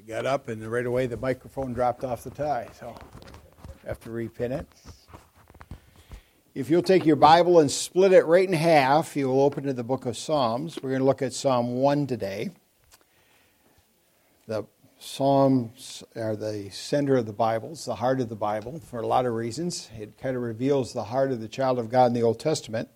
got up and right away the microphone dropped off the tie, so I have to repin it. If you'll take your Bible and split it right in half, you will open to the book of Psalms. We're going to look at Psalm 1 today. The Psalms are the center of the Bible. It's the heart of the Bible for a lot of reasons. It kind of reveals the heart of the child of God in the Old Testament.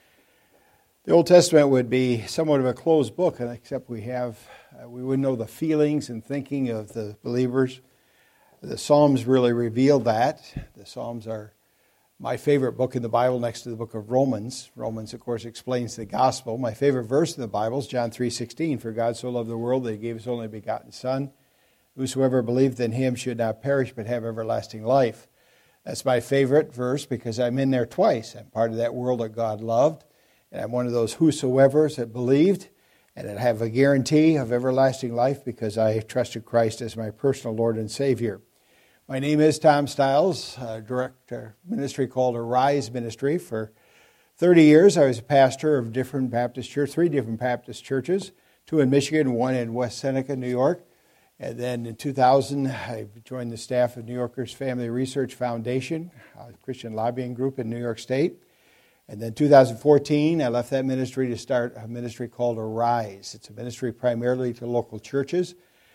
The Old Testament would be somewhat of a closed book, except we would know the feelings and thinking of the believers. The Psalms really reveal that. The Psalms are my favorite book in the Bible next to the book of Romans. Romans, of course, explains the gospel. My favorite verse in the Bible is John 3:16. For God so loved the world that he gave his only begotten Son. Whosoever believed in him should not perish but have everlasting life. That's my favorite verse because I'm in there twice. I'm part of that world that God loved. And I'm one of those whosoevers that believed, and I have a guarantee of everlasting life because I trusted Christ as my personal Lord and Savior. My name is Tom Stiles, director of ministry called Arise Ministry. For 30 years, I was a pastor of different Baptist churches, 3 different Baptist churches, 2 in Michigan, 1 in West Seneca, New York. And then in 2000, I joined the staff of New Yorkers Family Research Foundation, a Christian lobbying group in New York State. And then 2014, I left that ministry to start a ministry called Arise. It's a ministry primarily to local churches.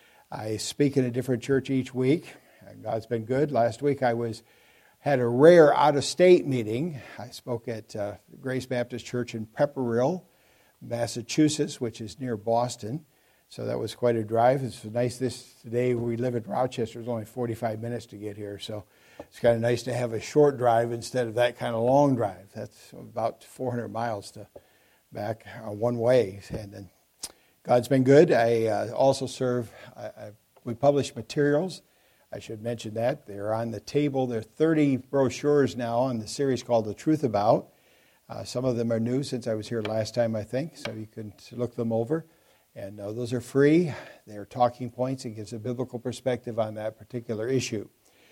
I speak in a different church each week. God's been good. Last week I had a rare out-of-state meeting. I spoke at Grace Baptist Church in Pepperell, Massachusetts, which is near Boston. So that was quite a drive. It's nice today we live in Rochester. It's only 45 minutes to get here. So it's kind of nice to have a short drive instead of that kind of long drive. That's about 400 miles to back one way. And then God's been good. I also serve, we publish materials. I should mention that. They're on the table. There are 30 brochures now on the series called The Truth About. Some of them are new since I was here last time, I think, so you can look them over. And those are free. They're talking points. It gives a biblical perspective on that particular issue.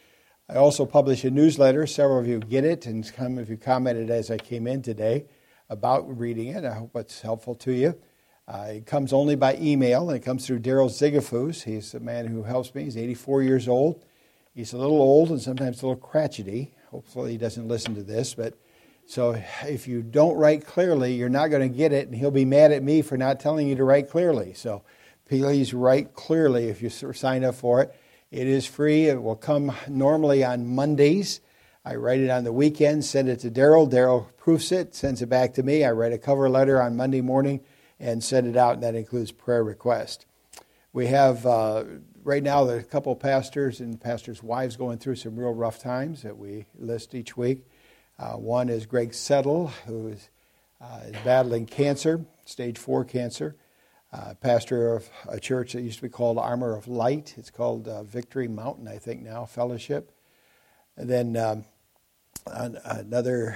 I also publish a newsletter. Several of you get it, and some of you commented as I came in today about reading it. I hope it's helpful to you. It comes only by email, and it comes through Daryl Zigafus. He's the man who helps me. He's 84 years old. He's a little old and sometimes a little crotchety. Hopefully he doesn't listen to this. So if you don't write clearly, you're not going to get it, and he'll be mad at me for not telling you to write clearly. So please write clearly if you sign up for it. It is free. It will come normally on Mondays. I write it on the weekend, send it to Daryl. Daryl proofs it, sends it back to me. I write a cover letter on Monday morning and send it out, and that includes prayer requests. We have, right now, there's a couple of pastors and pastors' wives going through some real rough times that we list each week. One is Greg Settle, who is battling cancer, stage 4 cancer. Pastor of a church that used to be called Armor of Light. It's called Victory Mountain, I think now, Fellowship. And then another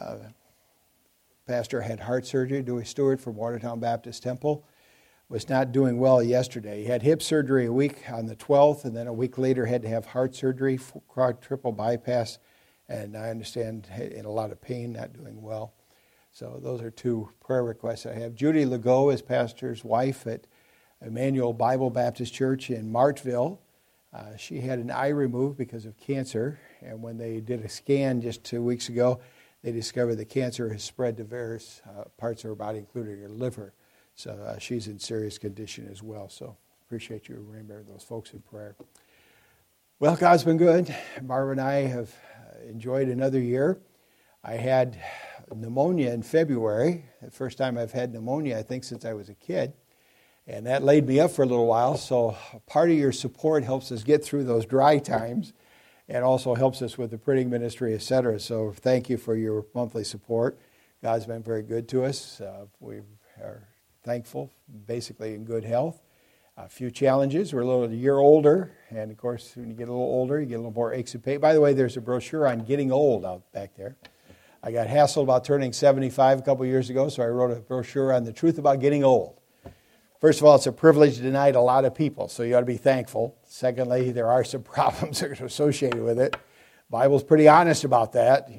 pastor had heart surgery. Dewey Stewart from Watertown Baptist Temple was not doing well yesterday. He had hip surgery a week on the 12th, and then a week later had to have heart surgery, triple bypass, and I understand in a lot of pain, not doing well. So those are 2 prayer requests I have. Judy Legault is pastor's wife at Emmanuel Bible Baptist Church in Martville. She had an eye removed because of cancer, and when they did a scan just 2 weeks ago, they discovered the cancer has spread to various parts of her body, including her liver. So she's in serious condition as well. So appreciate you remembering those folks in prayer. Well, God's been good. Barbara and I have enjoyed another year. I had pneumonia in February, the first time I've had pneumonia, I think, since I was a kid. And that laid me up for a little while. So part of your support helps us get through those dry times and also helps us with the printing ministry, etc. So thank you for your monthly support. God's been very good to us. We are thankful, basically in good health. A few challenges. We're a year older, and of course, when you get a little older, you get a little more aches and pains. By the way, there's a brochure on getting old out back there. I got hassled about turning 75 a couple years ago, so I wrote a brochure on the truth about getting old. First of all, it's a privilege denied a lot of people, so you ought to be thankful. Secondly, there are some problems that are associated with it. The Bible's pretty honest about that.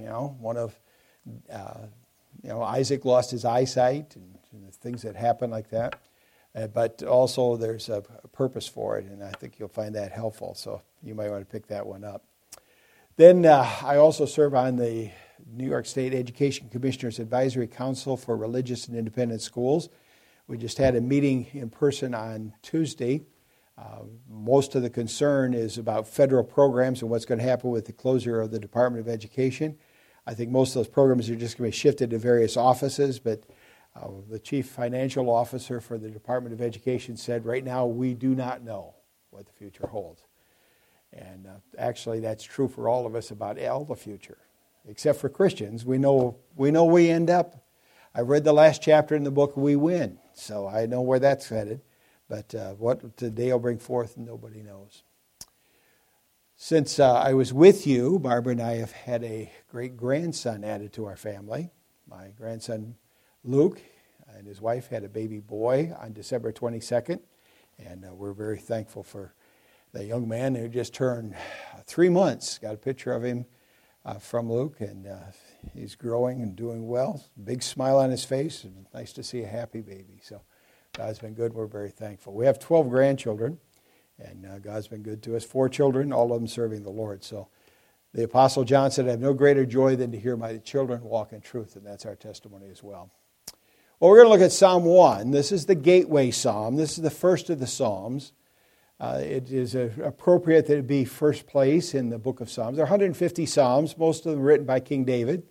Isaac lost his eyesight and the things that happen like that. But also there's a purpose for it, and I think you'll find that helpful. So you might want to pick that one up. Then I also serve on the New York State Education Commissioners Advisory Council for Religious and Independent Schools. We just had a meeting in person on Tuesday. Most of the concern is about federal programs and what's going to happen with the closure of the Department of Education. I think most of those programs are just going to be shifted to various offices, but the chief financial officer for the Department of Education said, right now we do not know what the future holds. And actually that's true for all of us about all the future. Except for Christians, we know we end up. I read the last chapter in the book, We Win, so I know where that's headed. But what today will bring forth, nobody knows. Since I was with you, Barbara and I have had a great-grandson added to our family. My grandson, Luke, and his wife had a baby boy on December 22nd. And we're very thankful for the young man who just turned 3 months. Got a picture of him from Luke, and he's growing and doing well. Big smile on his face. And nice to see a happy baby. So God's been good. We're very thankful. We have 12 grandchildren, and God's been good to us. 4 children, all of them serving the Lord. So the Apostle John said, I have no greater joy than to hear my children walk in truth, and that's our testimony as well. Well, we're going to look at Psalm 1. This is the gateway psalm. This is the first of the Psalms. It is appropriate that it be first place in the book of Psalms. There are 150 Psalms, most of them written by King David.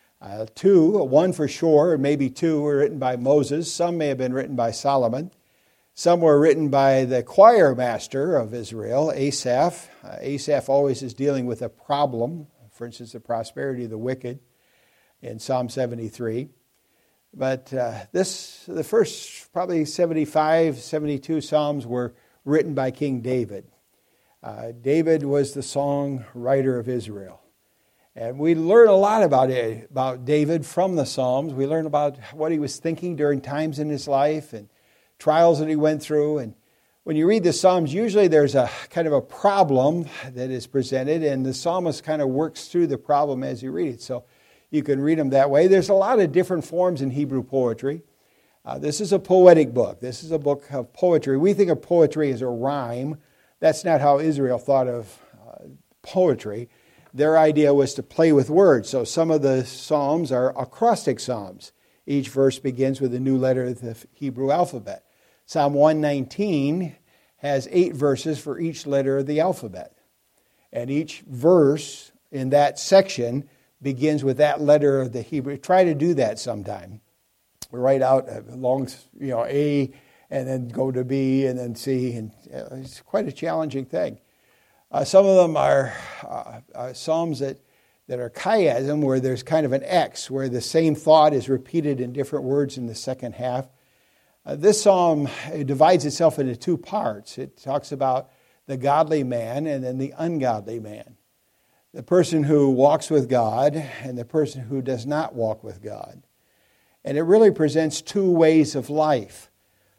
1 for sure, or maybe 2 were written by Moses. Some may have been written by Solomon. Some were written by the choir master of Israel, Asaph. Asaph always is dealing with a problem, for instance, the prosperity of the wicked in Psalm 73. But the first probably 75, 72 Psalms were written by King David. David was the songwriter of Israel. And we learn a lot about David from the Psalms. We learn about what he was thinking during times in his life and trials that he went through. And when you read the Psalms, usually there's a kind of a problem that is presented, and the psalmist kind of works through the problem as you read it. So you can read them that way. There's a lot of different forms in Hebrew poetry. This is a poetic book. This is a book of poetry. We think of poetry as a rhyme. That's not how Israel thought of poetry. Their idea was to play with words. So some of the psalms are acrostic psalms. Each verse begins with a new letter of the Hebrew alphabet. Psalm 119 has 8 verses for each letter of the alphabet. And each verse in that section begins with that letter of the Hebrew. Try to do that sometime. Write out a long, A, and then go to B, and then C. And it's quite a challenging thing. Some of them are psalms that are chiasm, where there's kind of an X, where the same thought is repeated in different words in the second half. This psalm divides itself into 2 parts. It talks about the godly man and then the ungodly man. The person who walks with God and the person who does not walk with God. And it really presents 2 ways of life.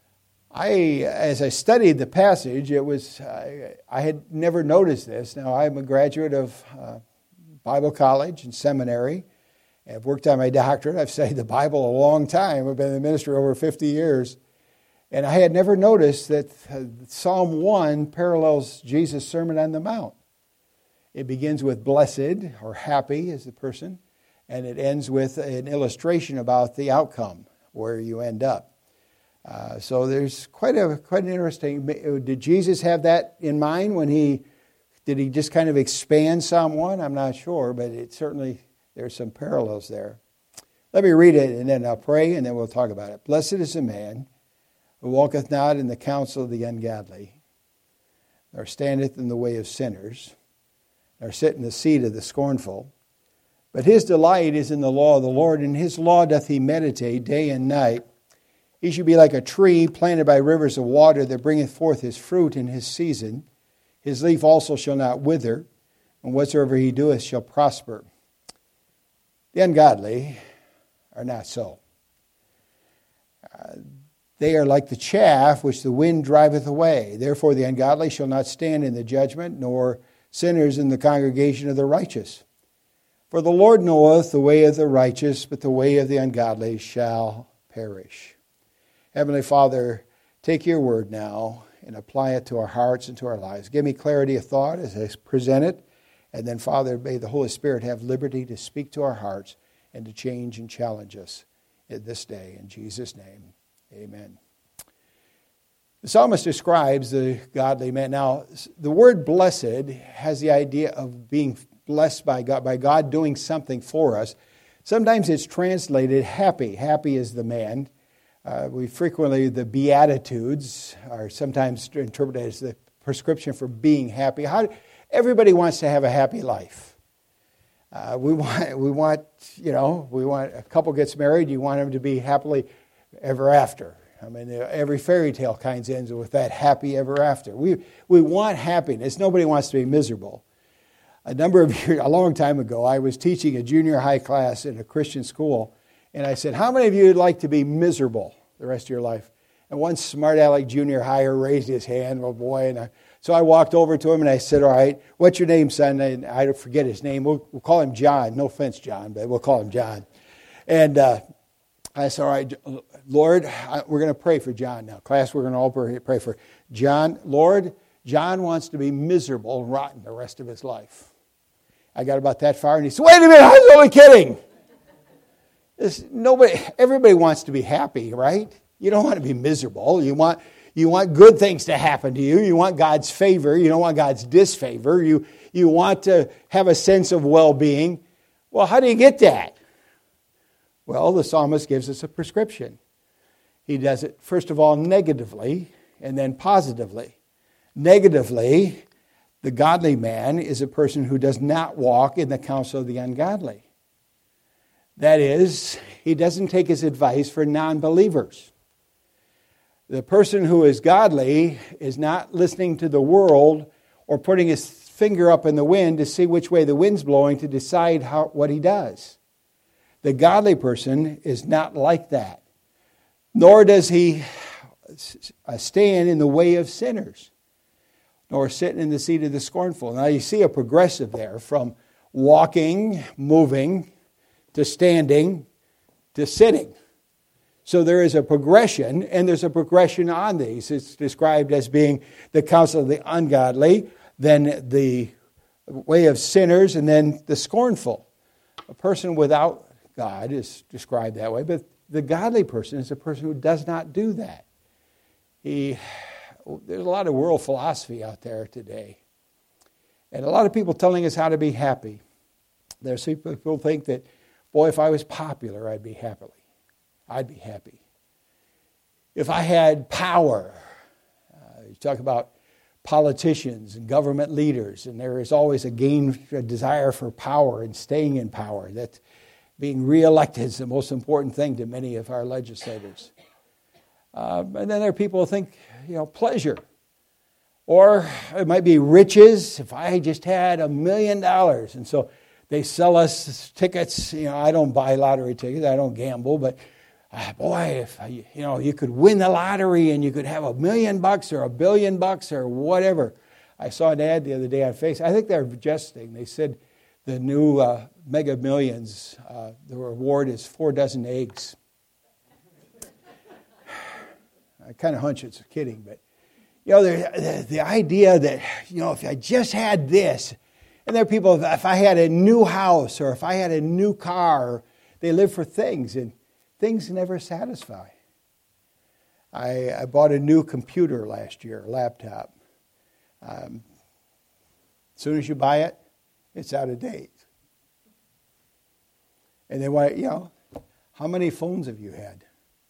As I studied the passage, I had never noticed this. Now, I'm a graduate of Bible college and seminary. I've worked on my doctorate. I've studied the Bible a long time. I've been in the ministry over 50 years. And I had never noticed that Psalm 1 parallels Jesus' Sermon on the Mount. It begins with blessed or happy is the person, and it ends with an illustration about the outcome, where you end up. So there's quite an interesting. Did Jesus have that in mind when did he just kind of expand Psalm 1? I'm not sure, but it certainly there's some parallels there. Let me read it, and then I'll pray, and then we'll talk about it. Blessed is the man who walketh not in the counsel of the ungodly, nor standeth in the way of sinners, nor sit in the seat of the scornful. But his delight is in the law of the Lord, and his law doth he meditate day and night. He should be like a tree planted by rivers of water that bringeth forth his fruit in his season. His leaf also shall not wither, and whatsoever he doeth shall prosper. The ungodly are not so. They are like the chaff which the wind driveth away. Therefore the ungodly shall not stand in the judgment, nor sinners in the congregation of the righteous. For the Lord knoweth the way of the righteous, but the way of the ungodly shall perish. Heavenly Father, take your word now and apply it to our hearts and to our lives. Give me clarity of thought as I present it. And then, Father, may the Holy Spirit have liberty to speak to our hearts and to change and challenge us in this day. In Jesus' name, amen. The psalmist describes the godly man. Now, the word blessed has the idea of being blessed by God doing something for us. Sometimes it's translated happy. Happy is the man. We frequently, the Beatitudes are sometimes interpreted as the prescription for being happy. Everybody wants to have a happy life. We want, a couple gets married, you want them to be happily ever after. I mean, every fairy tale kind of ends with that happy ever after. We want happiness. Nobody wants to be miserable. A long time ago, I was teaching a junior high class in a Christian school, and I said, how many of you would like to be miserable the rest of your life? And one smart aleck junior higher raised his hand, oh boy, so I walked over to him and I said, all right, what's your name, son? And I forget his name. We'll call him John. No offense, John, but we'll call him John. And I said, all right, Lord, we're going to pray for John now. Class, we're going to all pray for John. Lord, John wants to be miserable and rotten the rest of his life. I got about that far, and he said, wait a minute, I was only kidding. Everybody wants to be happy, right? You don't want to be miserable. You want good things to happen to you. You want God's favor. You don't want God's disfavor. You want to have a sense of well-being. Well, how do you get that? Well, the psalmist gives us a prescription. He does it, first of all, negatively, and then positively. Negatively, the godly man is a person who does not walk in the counsel of the ungodly. That is, he doesn't take his advice for non-believers. The person who is godly is not listening to the world or putting his finger up in the wind to see which way the wind's blowing to decide what he does. The godly person is not like that. Nor does he stand in the way of sinners, nor sit in the seat of the scornful. Now you see a progressive there from walking, moving, to standing, to sitting. So there is a progression, and there's a progression on these. It's described as being the counsel of the ungodly, then the way of sinners, and then the scornful. A person without God is described that way, but the godly person is a person who does not do that. There's a lot of world philosophy out there today, and a lot of people telling us how to be happy. There's people who think that, boy, if I was popular, I'd be happy. If I had power, you talk about politicians and government leaders, and there is always a desire for power and staying in power. That being reelected is the most important thing to many of our legislators. And then there are people who think, pleasure. Or it might be riches. If I just had $1 million. And so they sell us tickets. I don't buy lottery tickets. I don't gamble. But boy, if you could win the lottery and you could have $1 million or $1 billion or whatever. I saw an ad the other day on Facebook. I think they're jesting. They said the new Mega Millions, the reward is 4 dozen eggs. I kind of hunch it's kidding, but the idea that if I just had this, and there are people, if I had a new house or if I had a new car, they live for things, and things never satisfy. I bought a new computer last year, a laptop. As soon as you buy it, it's out of date. And they want, how many phones have you had?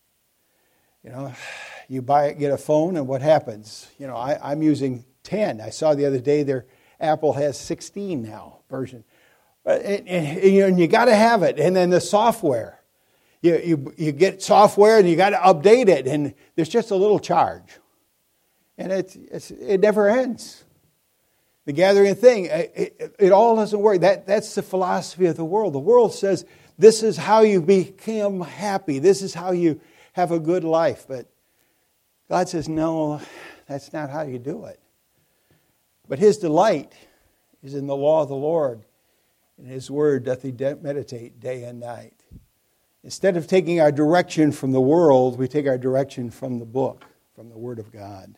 You get a phone, and what happens? I'm using 10. I saw the other day their Apple has 16 now version. And you got to have it. And then the software. You get software and you got to update it, and there's just a little charge. And it never ends. The gathering thing, it all doesn't work. That's the philosophy of the world. The world says this is how you become happy. This is how you have a good life. But God says, no, that's not how you do it. But His delight is in the law of the Lord. In His word doth He meditate day and night. Instead of taking our direction from the world, we take our direction from the book, from the Word of God.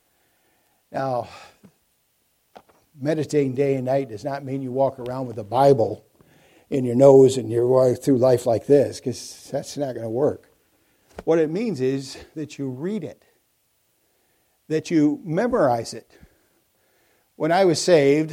Now, meditating day and night does not mean you walk around with a Bible in your nose and you're walking through life like this, because that's not going to work. What it means is that you read it, that you memorize it. When I was saved,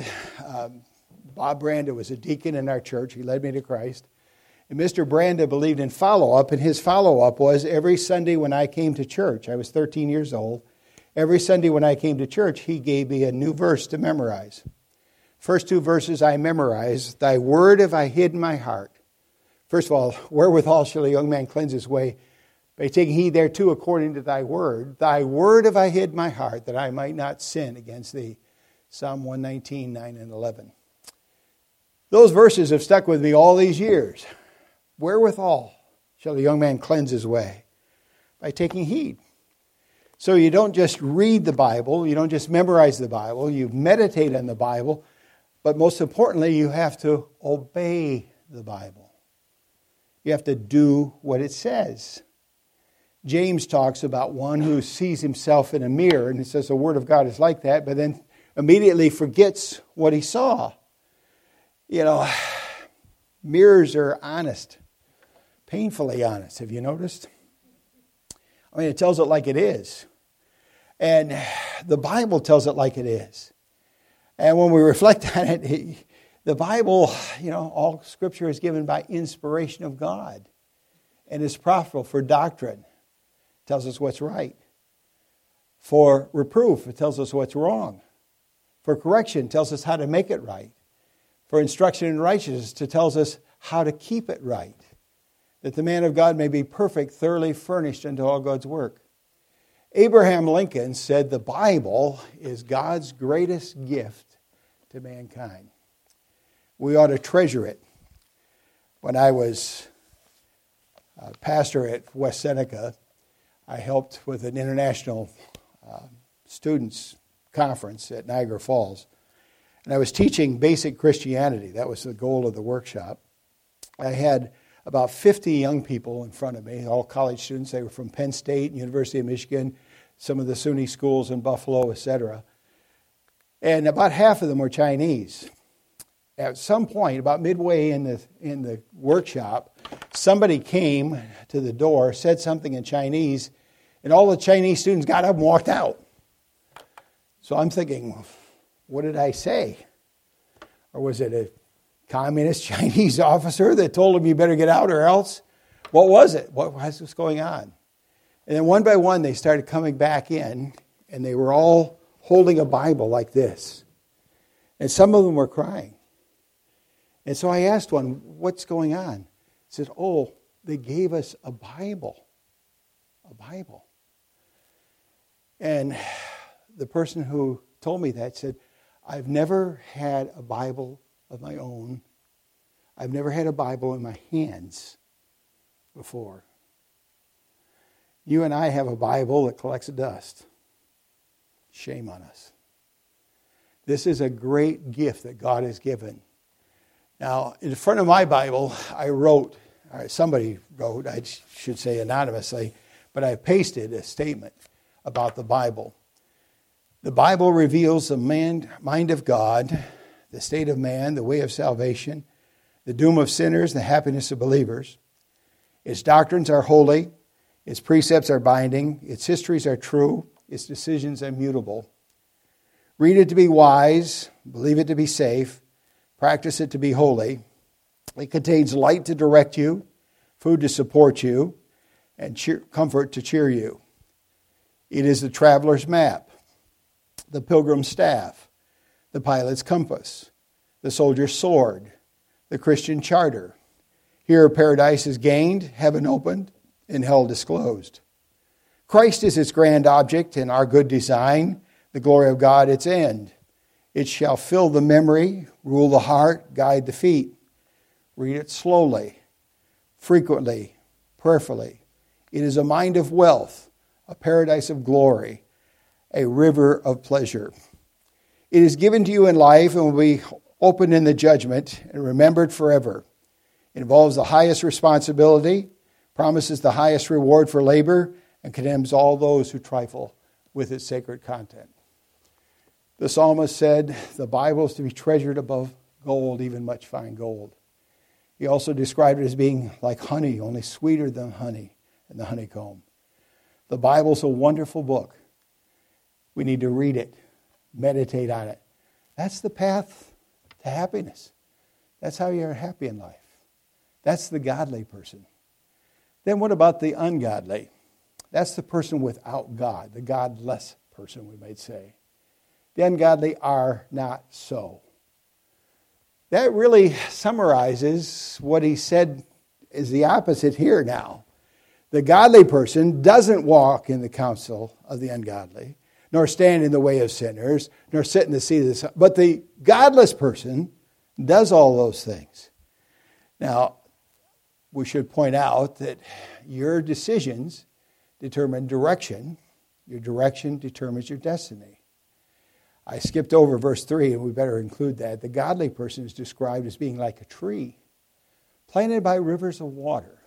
Bob Branda was a deacon in our church. He led me to Christ. And Mr. Branda believed in follow-up, and his follow-up was every Sunday when I came to church, I was 13 years old, every Sunday when I came to church, he gave me a new verse to memorize. First two verses I memorized, thy word have I hid in my heart. First of all, wherewithal shall a young man cleanse his way? By taking heed thereto according to thy word. Thy word have I hid in my heart, that I might not sin against thee. Psalm 119, 9 and 11. Those verses have stuck with me all these years. Wherewithal shall a young man cleanse his way? By taking heed. So you don't just read the Bible, you don't just memorize the Bible, you meditate on the Bible, but most importantly, you have to obey the Bible. You have to do what it says. James talks about one who sees himself in a mirror, and it says the Word of God is like that, but then immediately forgets what he saw. You know, mirrors are honest, painfully honest. Have you noticed? I mean, it tells it like it is. And the Bible tells it like it is. And when we reflect on it, the Bible, you know, all Scripture is given by inspiration of God. And is profitable for doctrine. It tells us what's right. For reproof, it tells us what's wrong. For correction, it tells us how to make it right. For instruction in righteousness, it tells us how to keep it right. That the man of God may be perfect, thoroughly furnished unto all God's work. Abraham Lincoln said the Bible is God's greatest gift to mankind. We ought to treasure it. When I was a pastor at West Seneca, I helped with an international students conference at Niagara Falls. And I was teaching basic Christianity. That was the goal of the workshop. I had about 50 young people in front of me, all college students. They were from Penn State, University of Michigan, some of the SUNY schools in Buffalo, etc. And about half of them were Chinese. At some point, about midway in the workshop, somebody came to the door, said something in Chinese, and all the Chinese students got up and walked out. So I'm thinking, what did I say? Or was it a communist Chinese officer that told him you better get out or else? What was it? What was going on? And then one by one they started coming back in, and they were all holding a Bible like this. And some of them were crying. And so I asked one, what's going on? He said, oh, they gave us a Bible. A Bible. And the person who told me that said, I've never had a Bible of my own. I've never had a Bible in my hands before. You and I have a Bible that collects dust. Shame on us. This is a great gift that God has given. Now, in front of my Bible, I wrote, or somebody wrote, I should say anonymously, but I pasted a statement about the Bible. The Bible reveals the mind of God, the state of man, the way of salvation, the doom of sinners, the happiness of believers. Its doctrines are holy. Its precepts are binding. Its histories are true. Its decisions immutable. Read it to be wise. Believe it to be safe. Practice it to be holy. It contains light to direct you, food to support you, and comfort to cheer you. It is the traveler's map, the pilgrim's staff, the pilot's compass, the soldier's sword, the Christian charter. Here paradise is gained, heaven opened, and hell disclosed. Christ is its grand object and our good design, the glory of God its end. It shall fill the memory, rule the heart, guide the feet. Read it slowly, frequently, prayerfully. It is a mind of wealth, a paradise of glory, a river of pleasure. It is given to you in life and will be opened in the judgment and remembered forever. It involves the highest responsibility, promises the highest reward for labor, and condemns all those who trifle with its sacred content. The psalmist said, the Bible is to be treasured above gold, even much fine gold. He also described it as being like honey, only sweeter than honey and the honeycomb. The Bible's a wonderful book. We need to read it, meditate on it. That's the path to happiness. That's how you're happy in life. That's the godly person. Then what about the ungodly? That's the person without God, the godless person, we might say. The ungodly are not so. That really summarizes what he said is the opposite here now. The godly person doesn't walk in the counsel of the ungodly, nor stand in the way of sinners, nor sit in the seat of the sun. But the godless person does all those things. Now, we should point out that your decisions determine direction. Your direction determines your destiny. I skipped over verse 3, and we better include that. The godly person is described as being like a tree planted by rivers of water.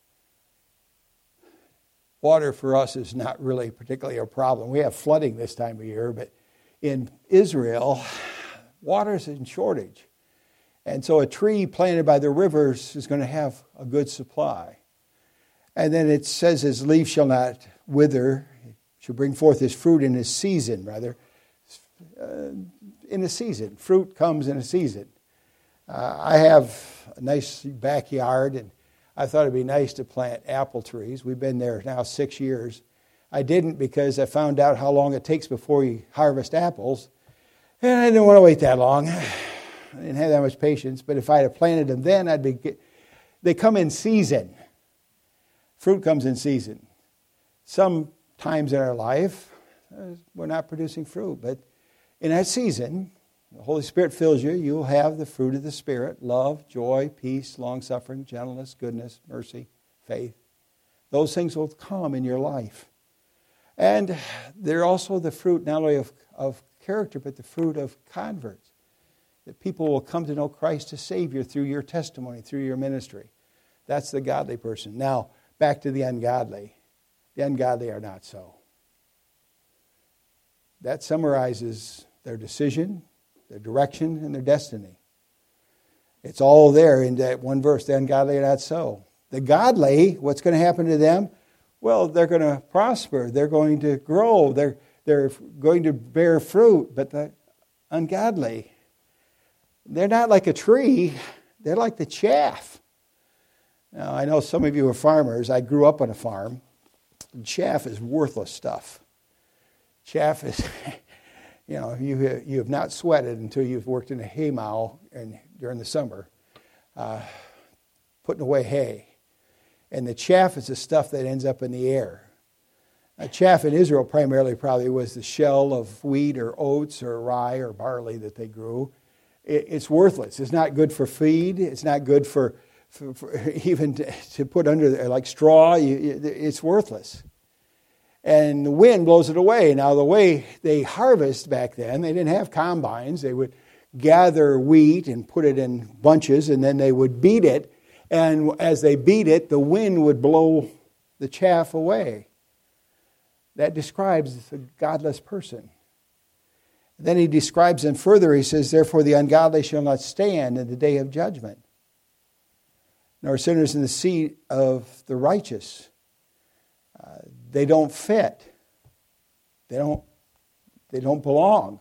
Water for us is not really particularly a problem. We have flooding this time of year, but in Israel, water is in shortage. And so a tree planted by the rivers is going to have a good supply. And then it says his leaf shall not wither, shall bring forth his fruit in his season, rather. In a season. Fruit comes in a season. I have a nice backyard, and I thought it'd be nice to plant apple trees. We've been there now 6 years. I didn't because I found out how long it takes before you harvest apples, and I didn't want to wait that long. I didn't have that much patience, but if I had planted them then, they come in season. Fruit comes in season. Some times in our life, we're not producing fruit, but in that season, the Holy Spirit fills you, you'll have the fruit of the Spirit: love, joy, peace, long-suffering, gentleness, goodness, mercy, faith. Those things will come in your life. And they're also the fruit not only of character, but the fruit of converts. That people will come to know Christ as Savior through your testimony, through your ministry. That's the godly person. Now, back to the ungodly. The ungodly are not so. That summarizes their decision, their direction, and their destiny. It's all there in that one verse. The ungodly are not so. The godly, what's going to happen to them? Well, they're going to prosper. They're going to grow. They're going to bear fruit. But the ungodly, they're not like a tree. They're like the chaff. Now, I know some of you are farmers. I grew up on a farm. Chaff is worthless stuff. Chaff is, you have not sweated until you've worked in a hay mow during the summer, putting away hay. And the chaff is the stuff that ends up in the air. Chaff in Israel primarily probably was the shell of wheat or oats or rye or barley that they grew. It's worthless. It's not good for feed. It's not good for even to put under there like straw. It's worthless. And the wind blows it away. Now, the way they harvest back then, they didn't have combines. They would gather wheat and put it in bunches, and then they would beat it. And as they beat it, the wind would blow the chaff away. That describes the godless person. Then he describes them further. He says, therefore the ungodly shall not stand in the day of judgment, nor sinners in the seat of the righteous. They don't fit. They don't belong.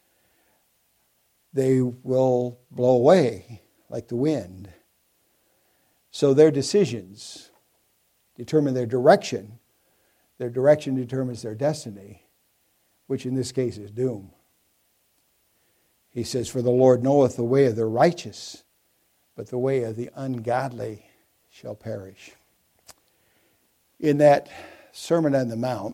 They will blow away like the wind. So their decisions determine their direction. Their direction determines their destiny, which in this case is doom. He says, for the Lord knoweth the way of the righteous, but the way of the ungodly shall perish. In that Sermon on the Mount,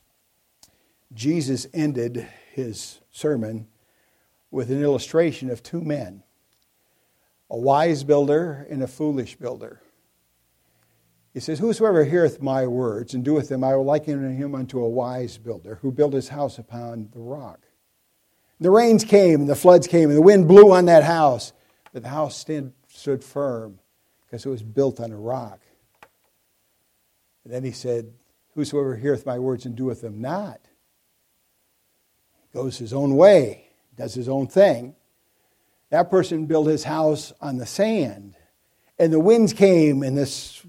Jesus ended his sermon with an illustration of two men, a wise builder and a foolish builder. He says, whosoever heareth my words and doeth them, I will liken him unto a wise builder who built his house upon the rock. The rains came and the floods came and the wind blew on that house, but the house stood firm because it was built on a rock. And then he said, Whosoever heareth my words and doeth them not, goes his own way, does his own thing. That person built his house on the sand. And the winds came, and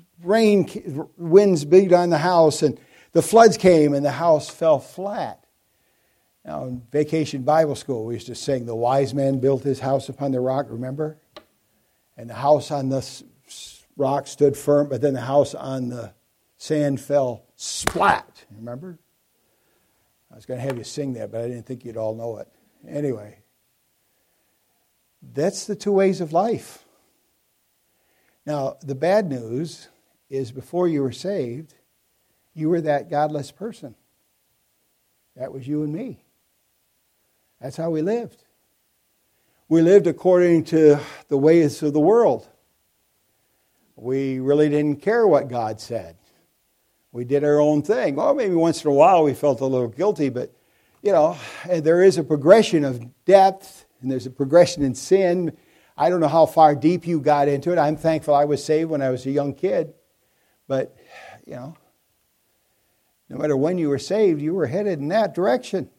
winds beat on the house, and the floods came, and the house fell flat. Now, in Vacation Bible School, we used to sing, the wise man built his house upon the rock, remember? And the house on the rock stood firm, but then the house on the sand fell splat, remember? I was going to have you sing that, but I didn't think you'd all know it. Anyway, that's the two ways of life. Now, the bad news is before you were saved, you were that godless person. That was you and me. That's how we lived. We lived according to the ways of the world. We really didn't care what God said. We did our own thing. Well, maybe once in a while we felt a little guilty, but, there is a progression of depth, and there's a progression in sin. I don't know how far deep you got into it. I'm thankful I was saved when I was a young kid. But, no matter when you were saved, you were headed in that direction.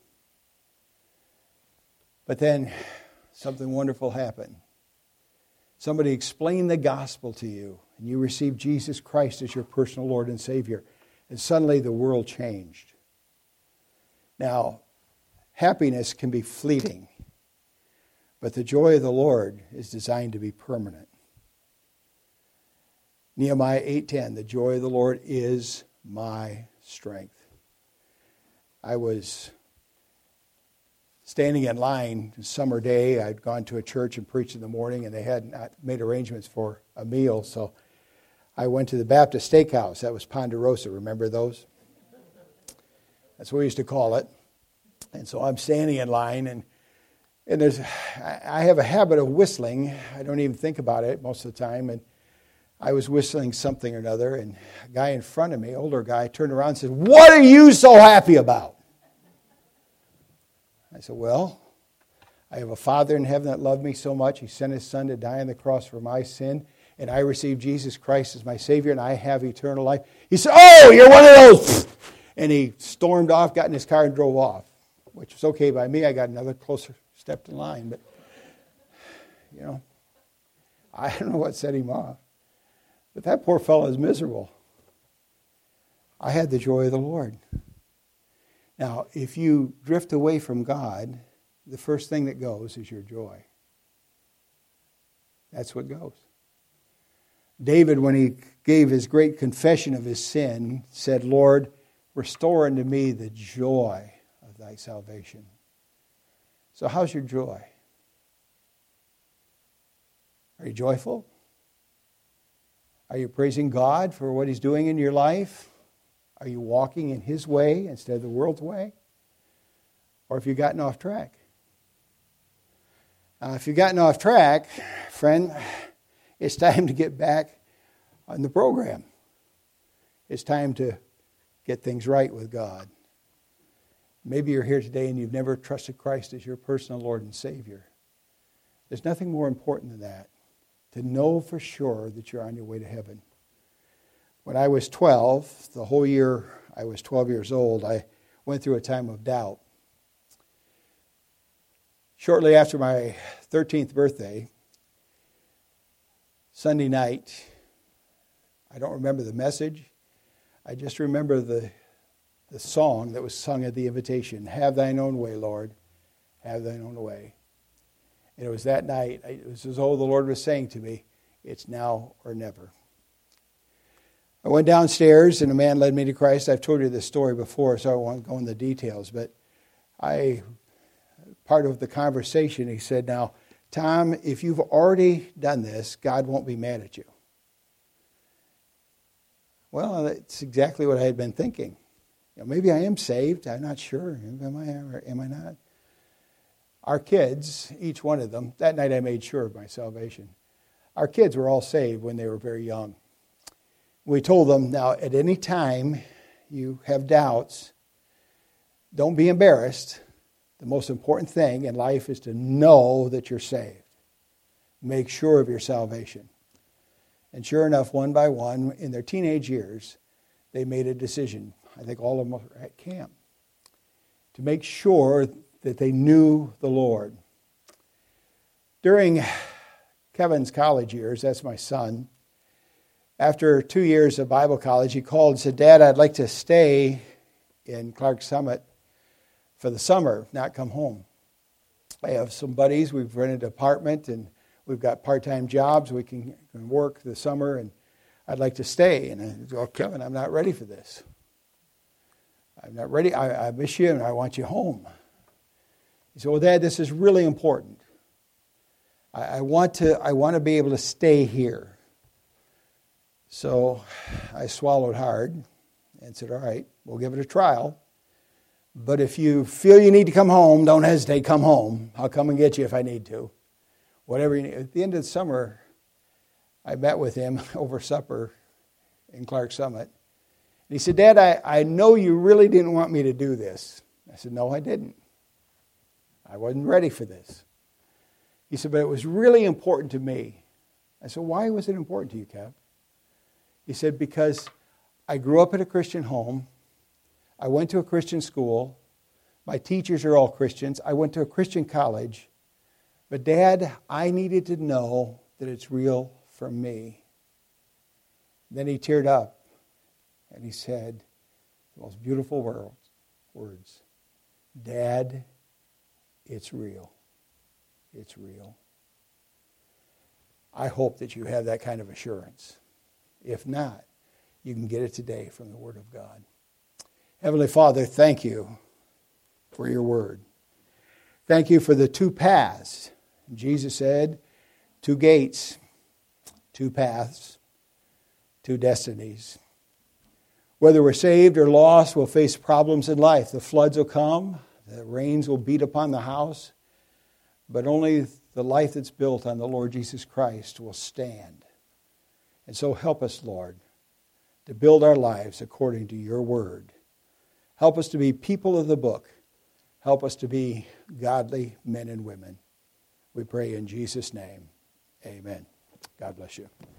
But then something wonderful happened. Somebody explained the gospel to you, and you received Jesus Christ as your personal Lord and Savior. And suddenly the world changed. Now, happiness can be fleeting, but the joy of the Lord is designed to be permanent. Nehemiah 8:10, the joy of the Lord is my strength. I was standing in line a summer day. I'd gone to a church and preached in the morning, and they had not made arrangements for a meal, so I went to the Baptist Steakhouse. That was Ponderosa. Remember those? That's what we used to call it. And so I'm standing in line, and I have a habit of whistling. I don't even think about it most of the time. And I was whistling something or another, and a guy in front of me, older guy, turned around and said, "What are you so happy about?" I said, "Well, I have a Father in heaven that loved me so much. He sent His Son to die on the cross for my sin. And I received Jesus Christ as my Savior, and I have eternal life." He said, "Oh, you're one of those." And he stormed off, got in his car, and drove off, which was okay by me. I got another closer step in line. But, I don't know what set him off. But that poor fellow is miserable. I had the joy of the Lord. Now, if you drift away from God, the first thing that goes is your joy. That's what goes. David, when he gave his great confession of his sin, said, "Lord, restore unto me the joy of thy salvation." So how's your joy? Are you joyful? Are you praising God for what He's doing in your life? Are you walking in His way instead of the world's way? Or have you gotten off track? If you've gotten off track, friend, it's time to get back on the program. It's time to get things right with God. Maybe you're here today and you've never trusted Christ as your personal Lord and Savior. There's nothing more important than that, to know for sure that you're on your way to heaven. When I was 12, the whole year I was 12 years old, I went through a time of doubt. Shortly after my 13th birthday, Sunday night, I don't remember the message. I just remember the song that was sung at the invitation, "Have thine own way, Lord, have thine own way." And it was that night, it was as though the Lord was saying to me, it's now or never. I went downstairs and a man led me to Christ. I've told you this story before, so I won't go into the details. But part of the conversation, he said, "Now, Tom, if you've already done this, God won't be mad at you." Well, that's exactly what I had been thinking. Maybe I am saved. I'm not sure. Am I or am I not? Our kids, each one of them, that night I made sure of my salvation. Our kids were all saved when they were very young. We told them, now, at any time you have doubts, don't be embarrassed. The most important thing in life is to know that you're saved. Make sure of your salvation. And sure enough, one by one, in their teenage years, they made a decision. I think all of them were at camp, to make sure that they knew the Lord. During Kevin's college years, that's my son, after 2 years of Bible college, he called and said, Dad, I'd like to stay in Clark Summit for the summer, not come home. I have some buddies. We've rented an apartment, and we've got part-time jobs. We can work the summer, and I'd like to stay. And I said, well, Kevin, I'm not ready for this. I'm not ready. I miss you, and I want you home. He said, well, Dad, this is really important. I want to be able to stay here. So I swallowed hard and said, all right, we'll give it a trial. But if you feel you need to come home, don't hesitate, come home. I'll come and get you if I need to. Whatever you need. At the end of the summer, I met with him over supper in Clark Summit. And he said, Dad, I know you really didn't want me to do this. I said, no, I didn't. I wasn't ready for this. He said, but it was really important to me. I said, why was it important to you, Kev? He said, because I grew up in a Christian home. I went to a Christian school. My teachers are all Christians. I went to a Christian college. But Dad, I needed to know that it's real for me. Then he teared up and he said the most beautiful words. Dad, it's real. It's real. I hope that you have that kind of assurance. If not, you can get it today from the Word of God. Heavenly Father, thank you for your Word. Thank you for the two paths. Jesus said, 2 gates, 2 paths, 2 destinies. Whether we're saved or lost, we'll face problems in life. The floods will come, the rains will beat upon the house, but only the life that's built on the Lord Jesus Christ will stand. And so help us, Lord, to build our lives according to your word. Help us to be people of the book. Help us to be godly men and women. We pray in Jesus' name. Amen. God bless you.